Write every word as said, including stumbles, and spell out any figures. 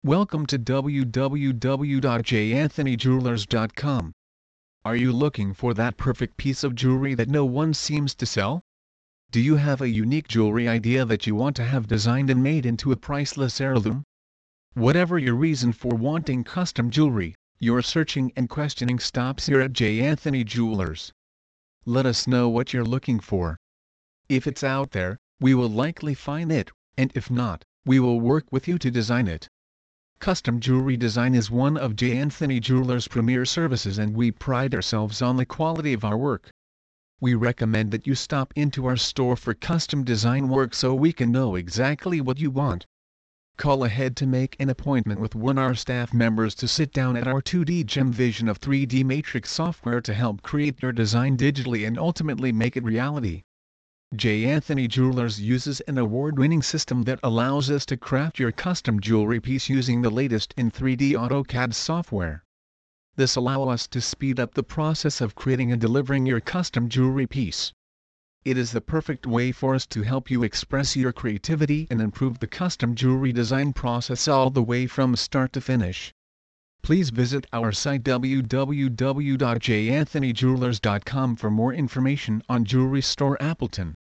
Welcome to w w w dot j anthony jewelers dot com. Are you looking for that perfect piece of jewelry that no one seems to sell? Do you have a unique jewelry idea that you want to have designed and made into a priceless heirloom? Whatever your reason for wanting custom jewelry, your searching and questioning stops here at J. Anthony Jewelers. Let us know what you're looking for. If it's out there, we will likely find it, and if not, we will work with you to design it. Custom jewelry design is one of J. Anthony Jewelers' premier services, and we pride ourselves on the quality of our work. We recommend that you stop into our store for custom design work so we can know exactly what you want. Call ahead to make an appointment with one of our staff members to sit down at our two D Gem Vision of three D Matrix software to help create your design digitally and ultimately make it reality. J. Anthony Jewelers uses an award-winning system that allows us to craft your custom jewelry piece using the latest in three D AutoCAD software. This allows us to speed up the process of creating and delivering your custom jewelry piece. It is the perfect way for us to help you express your creativity and improve the custom jewelry design process all the way from start to finish. Please visit our site w w w dot j anthony jewelers dot com for more information on Jewelry Store Appleton.